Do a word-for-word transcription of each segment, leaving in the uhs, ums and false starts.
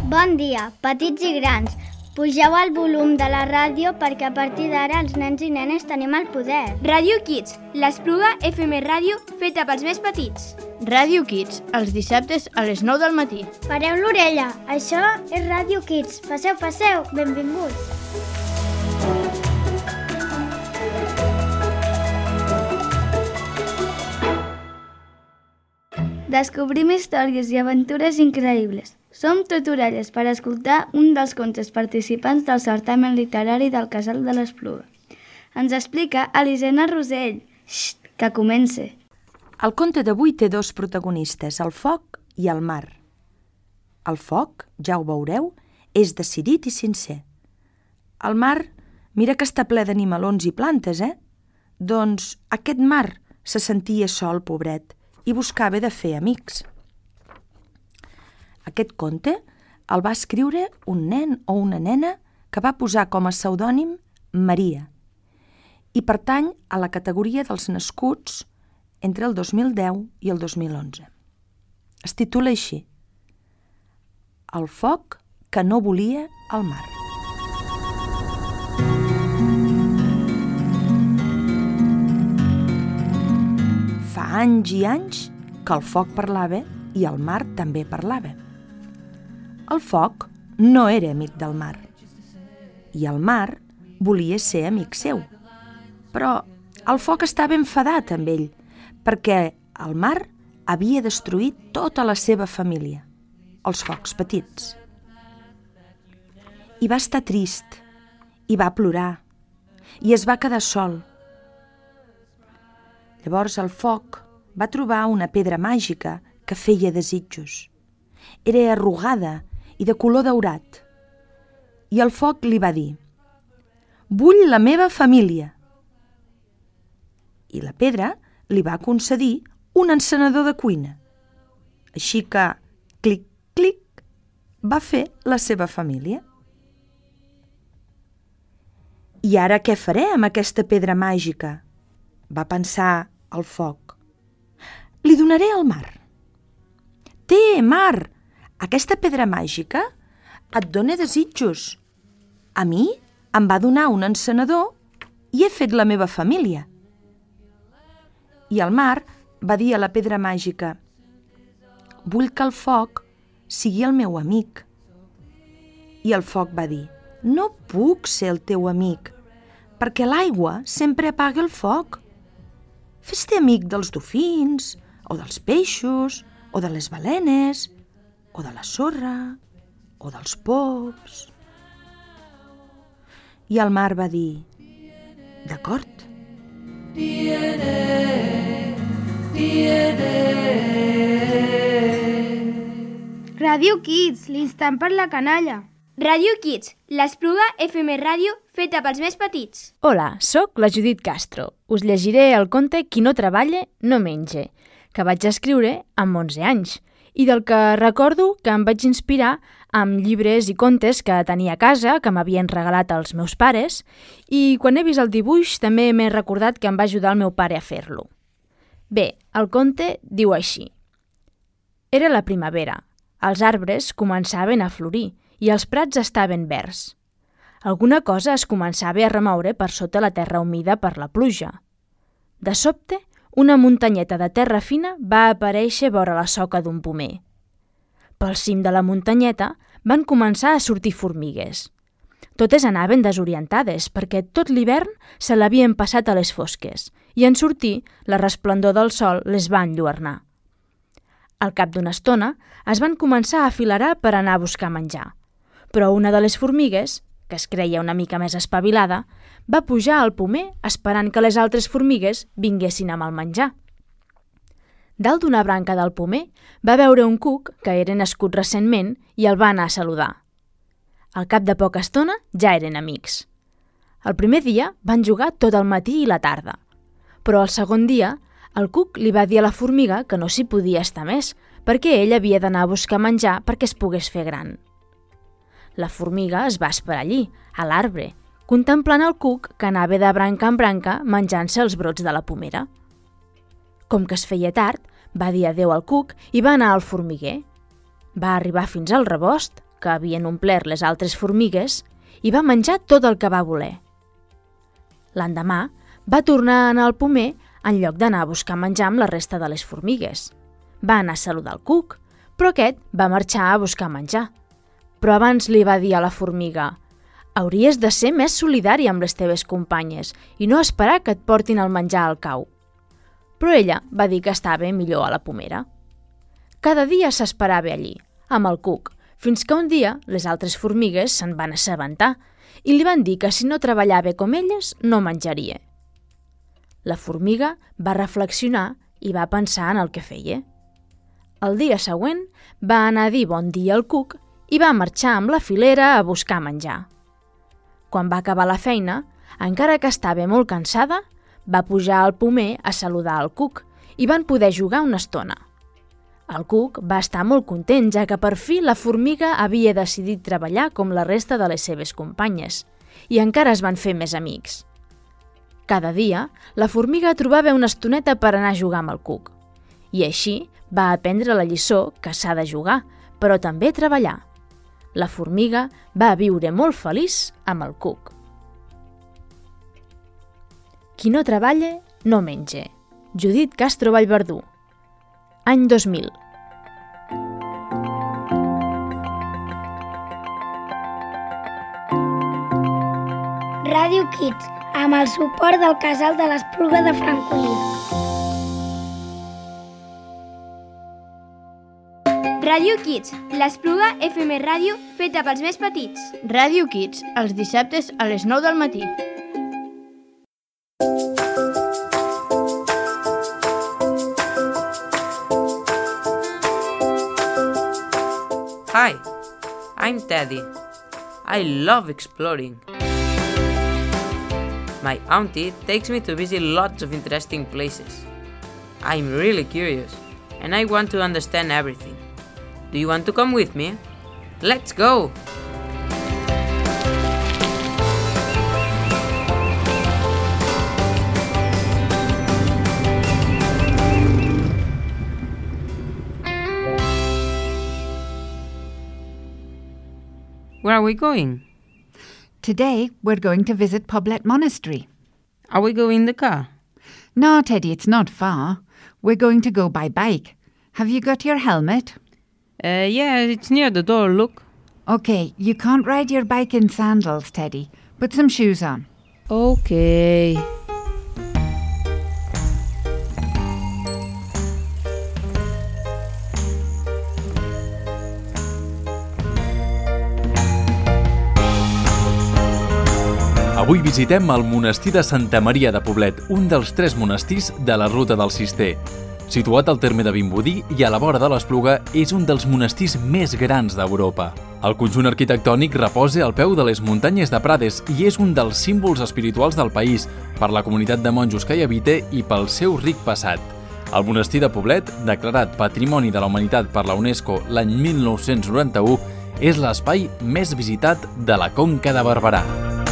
Bon dia, petits i grans. Pugeu el volum de la ràdio perquè a partir d'ara els nens i nenes tenim el poder. Ràdio Kids, l'Espluga F M Ràdio feta pels més petits. Ràdio Kids, els dissabtes a les nou del matí. Pareu l'orella, això és Ràdio Kids. Passeu, passeu, benvinguts. Descobrim històries i aventures increïbles. Som tot orelles per escoltar un dels contes participants del certamen literari del Casal de l'Espluga. Ens explica Elisenda Rosell. Xxt, que comence. El conte d'avui té dos protagonistes, el foc i el mar. El foc, ja ho veureu, és decidit i sincer. El mar, mira que està ple d'animalons i plantes, eh? Doncs aquest mar se sentia sol, pobret, i buscava de fer amics. Aquest conte el va escriure un nen o una nena que va posar com a pseudònim Maria i pertany a la categoria dels nascuts entre el dos mil deu i el dos mil onze. Es titula així: El foc que no volia el mar. Fa anys i anys que el foc parlava i el mar també parlava. El foc no era amic del mar i el mar volia ser amic seu. Però el foc estava enfadat amb ell perquè el mar havia destruït tota la seva família, els focs petits. I va estar trist, i va plorar, i es va quedar sol. Llavors el foc va trobar una pedra màgica que feia desitjos. Era arrugada i de color daurat. I el foc li va dir: «Vull la meva família». I la pedra li va concedir un encenedor de cuina. Així que, clic, clic, va fer la seva família. «I ara què faré amb aquesta pedra màgica?», va pensar el foc. «Li donaré al mar». «Té, mar, aquesta pedra màgica et dona desitjos. A mi em va donar un encenedor i he fet la meva família». I el mar va dir a la pedra màgica: «Vull que el foc sigui el meu amic». I el foc va dir: «No puc ser el teu amic, perquè l'aigua sempre apaga el foc. Fes-te amic dels dofins, o dels peixos, o de les balenes, o de la sorra, o dels pops». I el mar va dir: «D'acord». Ràdio Kids, l'instant per la canalla. Ràdio Kids, l'Espluga F M Ràdio feta pels més petits. Hola, sóc la Judit Castro. Us llegiré el conte Qui no treballa, no menja, que vaig escriure amb onze anys i del que recordo que em vaig inspirar amb llibres i contes que tenia a casa, que m'havien regalat els meus pares, i quan he vist el dibuix també m'he recordat que em va ajudar el meu pare a fer-lo. Bé, el conte diu així. Era la primavera. Els arbres començaven a florir i els prats estaven verds. Alguna cosa es començava a remoure per sota la terra humida per la pluja. De sobte, una muntanyeta de terra fina va aparèixer vora la soca d'un pomer. Pel cim de la muntanyeta van començar a sortir formigues. Totes anaven desorientades perquè tot l'hivern se l'havien passat a les fosques i en sortir la resplendor del sol les va enlluernar. Al cap d'una estona es van començar a afilerar per anar a buscar menjar, però una de les formigues, que es creia una mica més espavilada, va pujar al pomer esperant que les altres formigues vinguessin amb el menjar. Dalt d'una branca del pomer va veure un cuc que era nascut recentment i el va anar a saludar. Al cap de poca estona ja eren amics. El primer dia van jugar tot el matí i la tarda, però el segon dia el cuc li va dir a la formiga que no s'hi podia estar més perquè ell havia d'anar a buscar menjar perquè es pogués fer gran. La formiga es va esperar allí, a l'arbre, contemplant el cuc que anava de branca en branca menjant-se els brots de la pomera. Com que es feia tard, va dir adéu al cuc i va anar al formiguer. Va arribar fins al rebost, que havien omplert les altres formigues, i va menjar tot el que va voler. L'endemà va tornar a anar al pomer en lloc d'anar a buscar menjar amb la resta de les formigues. Va anar a saludar el cuc, però aquest va marxar a buscar menjar. Però abans li va dir a la formiga: «Hauries de ser més solidari amb les teves companyes i no esperar que et portin el menjar al cau». Però ella va dir que estava millor a la pomera. Cada dia s'esperava allí, amb el cuc, fins que un dia les altres formigues se'n van assabentar i li van dir que si no treballava com elles no menjaria. La formiga va reflexionar i va pensar en el que feia. El dia següent va anar a dir bon dia al cuc i va marxar amb la filera a buscar menjar. Quan va acabar la feina, encara que estava molt cansada, va pujar al pomer a saludar el cuc i van poder jugar una estona. El cuc va estar molt content, ja que per fi la formiga havia decidit treballar com la resta de les seves companyes, i encara es van fer més amics. Cada dia, la formiga trobava una estoneta per anar a jugar amb el cuc, i així va aprendre la lliçó que s'ha de jugar, però també treballar. La formiga va viure molt feliç amb el cuc. Qui no treballa, no menja. Judit Castro Vallverdú. Any dos mil. Ràdio Kids, amb el suport del Casal de l'Espluga de Francolí. Ràdio Kids, l'Espluga F M Ràdio feta pels més petits. Ràdio Kids, els dissabtes a les nou del matí. Hi, I'm Teddy. I love exploring. My auntie takes me to visit lots of interesting places. I'm really curious, and I want to understand everything. Do you want to come with me? Let's go! Where are we going? Today, we're going to visit Poblet Monastery. Are we going in the car? No, Teddy, it's not far. We're going to go by bike. Have you got your helmet? Uh, yeah, it's near the door, look. Okay, you can't ride your bike in sandals, Teddy. Put some shoes on. Okay. Avui visitem el monestir de Santa Maria de Poblet, un dels tres monestirs de la Ruta del Cister. Situat al terme de Vimbodí i a la vora de l'Espluga, és un dels monestirs més grans d'Europa. El conjunt arquitectònic reposa al peu de les muntanyes de Prades i és un dels símbols espirituals del país per la comunitat de monjos que hi habita i pel seu ric passat. El monestir de Poblet, declarat Patrimoni de la Humanitat per la UNESCO l'any mil nou-cents noranta-u, és l'espai més visitat de la Conca de Barberà.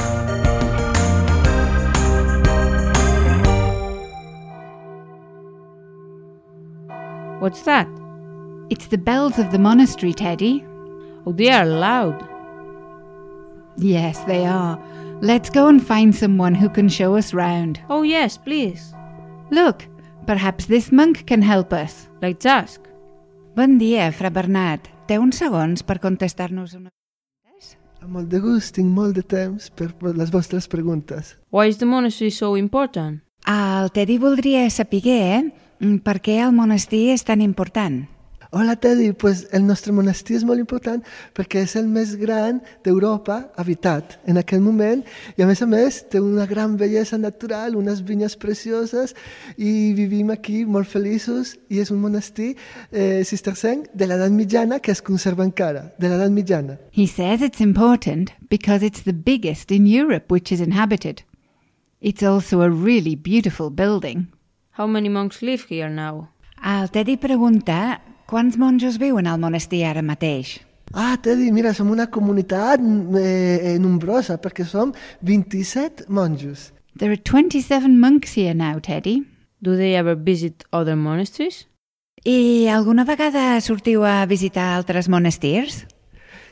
What's that? It's the bells of the monastery, Teddy. Oh, they are loud. Yes, they are. Let's go and find someone who can show us round. Oh, yes, please. Look, perhaps this monk can help us. Let's ask. Bon dia, Fra Bernat. Té uns segons per contestar-nos una... Amb molt de gust, tinc molt de temps per les vostres preguntes. Why is the monastery so important? Ah, el Teddy voldria saber, eh? Per què el monestir és tan important? Hola, Teddy. Pues el nostre monestir és molt important perquè és el més gran d'Europa habitat en aquell moment i, a més a més, té una gran bellesa natural, unes vinyes precioses i vivim aquí molt feliços i és un monestir eh, cistercenc de l'edat mitjana que es conserva encara, de l'edat mitjana. He says it's important because it's the biggest in Europe which is inhabited. It's also a really beautiful building. How many monks live here now? El Teddy pregunta quants monjos viuen al monestir ara mateix. Ah, Teddy, mira, som una comunitat eh, nombrosa perquè som vint-i-set monjos. There are twenty-seven monks here now, Teddy. Do they ever visit other monasteries? I alguna vegada sortiu a visitar altres monestirs?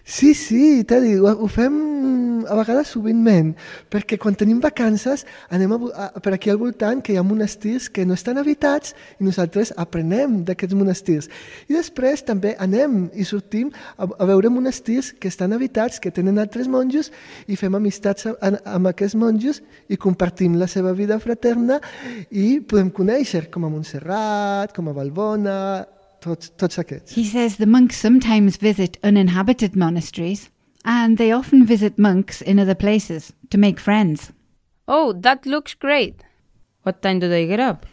Sí, sí, Teddy, ho, ho fem a vegades sovintment, perquè quan tenim vacances anem a, a, per aquí al voltant que hi ha monestirs que no estan habitats i nosaltres aprenem d'aquests monestirs. I després també anem i sortim a, a veure monestirs que estan habitats, que tenen altres monjos i fem amistats a, a, amb aquests monjos i compartim la seva vida fraterna i podem conèixer com a Montserrat, com a Valbona, tots, tots aquests. He says the monks sometimes visit uninhabited monasteries and they often visit monks in other places to make friends. Oh, that looks great. What time do they get up?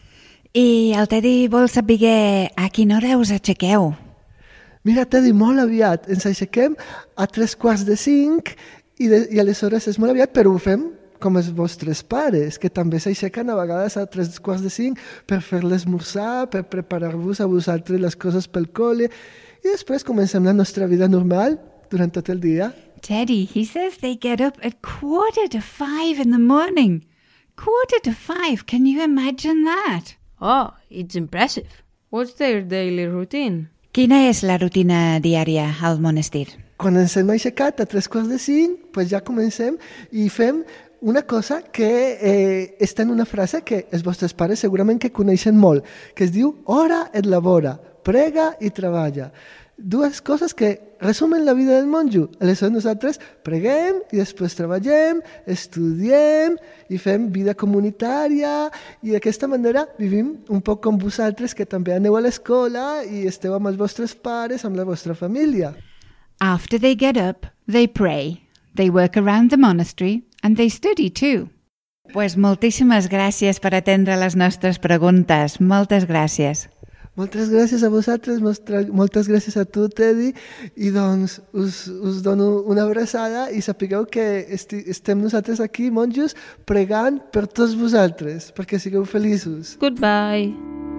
I el Teddy vol saber a quina hora us aixequeu. Mira, Teddy, molt aviat. Ens aixequem a tres quarts de cinc i, de, i aleshores és molt aviat, però ho fem com els vostres pares, que també s'aixequen a vegades a tres quarts de cinc per fer l'esmorzar, per preparar-vos a vosaltres les coses pel col·le, i després comencem la nostra vida normal durant tot el dia. Teddy, he says they get up at quarter to five in the morning. Quarter to five, can you imagine that? Oh, it's impressive. What's their daily routine? Quina és la rutina diària al monestir? Quan ens hem aixecat a tres quarts de cinc, pues ja comencem i fem una cosa que eh, està en una frase que els vostres pares segurament que coneixen molt, que es diu ora et labora, prega i treballa. Dues coses que resumen la vida del monjo. Aleshores nosaltres preguem i després treballem, estudiem i fem vida comunitària i d'aquesta manera vivim un poc com vosaltres que també aneu a l'escola i esteu amb els vostres pares, amb la vostra família. After they get up, they pray. They work around the monastery and they study too. Pues moltíssimes gràcies per atendre les nostres preguntes. Moltes gràcies. Moltes gràcies a vosaltres, moltes gràcies a tu, Teddy, i doncs us, us dono una abraçada i sapigueu que esti, estem nosaltres aquí, monjos, pregant per tots vosaltres, perquè sigueu feliços. Goodbye.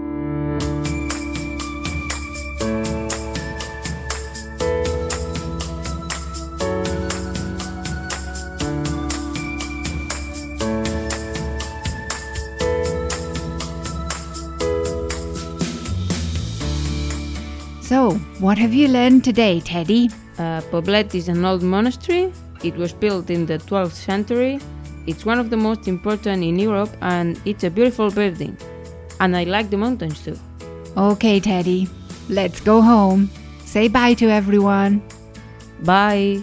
So, what have you learned today, Teddy? Uh, Poblet is an old monastery. It was built in the twelfth century. It's one of the most important in Europe and it's a beautiful building. And I like the mountains too. Okay, Teddy. Let's go home. Say bye to everyone. Bye.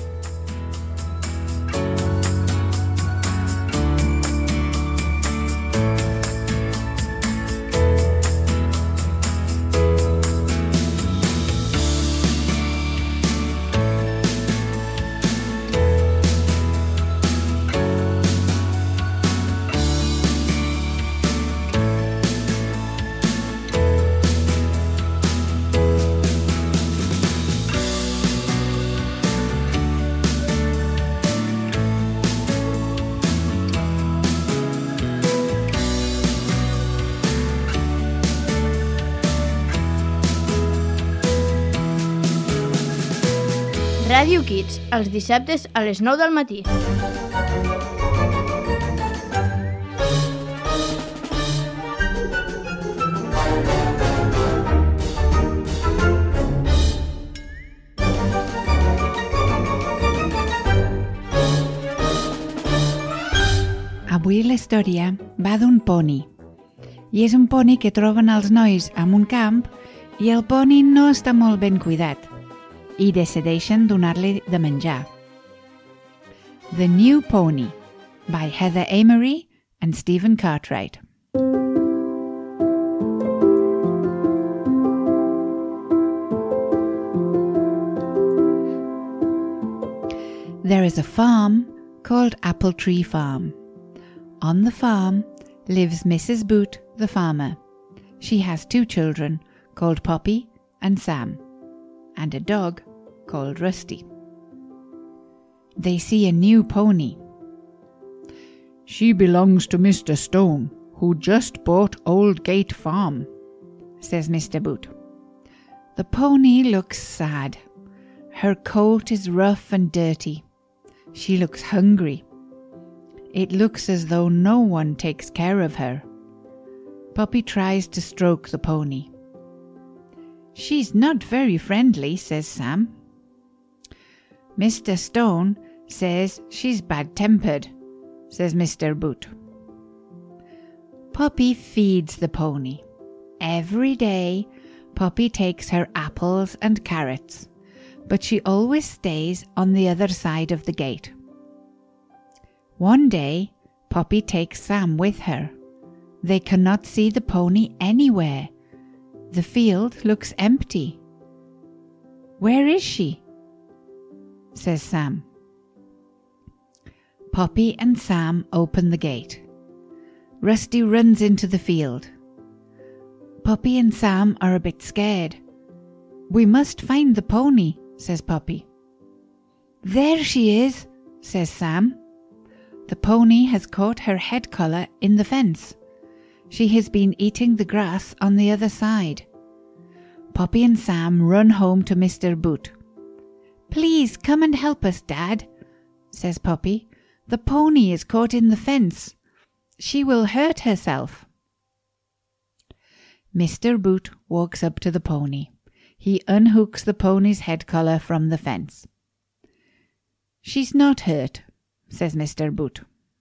Ràdio Kids, els dissabtes a les nou del matí. Avui la història va d'un poni. I és un poni que troben els nois en un camp i el poni no està molt ben cuidat. I decideixen donar-li de menjar. The New Pony, by Heather Amory and Stephen Cartwright. There is a farm called Apple Tree Farm. On the farm lives Missus Boot, the farmer. She has two children called Poppy and Sam, and a dog called Rusty. They see a new pony. She belongs to Mister Stone, who just bought Old Gate Farm, says Mister Boot. The pony looks sad. Her coat is rough and dirty. She looks hungry. It looks as though no one takes care of her. Poppy tries to stroke the pony. She's not very friendly, says Sam. Mister Stone says she's bad-tempered, says Mister Boot. Poppy feeds the pony. Every day, Poppy takes her apples and carrots, but she always stays on the other side of the gate. One day, Poppy takes Sam with her. They cannot see the pony anywhere. The field looks empty. "Where is she?" says Sam. Poppy and Sam open the gate. Rusty runs into the field. Poppy and Sam are a bit scared. "We must find the pony," says Poppy. "There she is," says Sam. The pony has caught her head collar in the fence. She has been eating the grass on the other side. Poppy and Sam run home to Mister Boot. "Please come and help us, Dad," says Poppy. "The pony is caught in the fence. She will hurt herself." Mister Boot walks up to the pony. He unhooks the pony's head collar from the fence. "She's not hurt," says Mister Boot.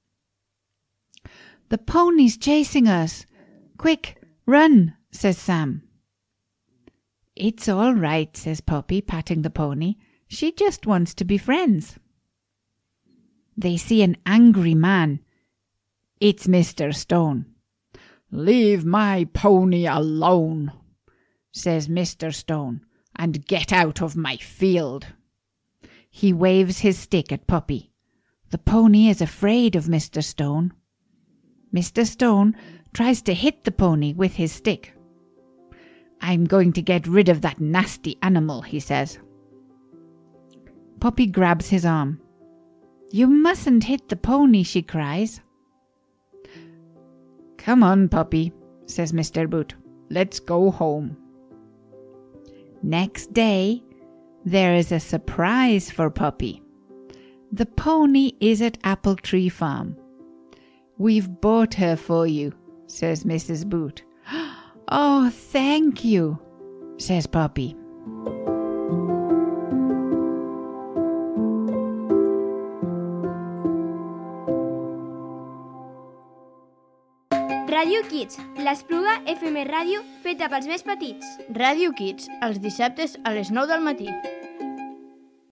"The pony's chasing us. Quick, run," says Sam. "It's all right," says Poppy, patting the pony. "She just wants to be friends." They see an angry man. It's Mister Stone. "Leave my pony alone," says Mister Stone, "and get out of my field." He waves his stick at Poppy. The pony is afraid of Mister Stone. Mister Stone tries to hit the pony with his stick. "I'm going to get rid of that nasty animal," he says. Poppy grabs his arm. "You mustn't hit the pony," she cries. "Come on, Poppy," says Mister Boot. "Let's go home." Next day, there is a surprise for Poppy. The pony is at Apple Tree Farm. "We've bought her for you," says Missus Boot. "Oh, thank you," says Poppy. Ràdio Kids, l'Espluga F M Ràdio feta pels més petits. Ràdio Kids, els dissabtes a les nou del matí.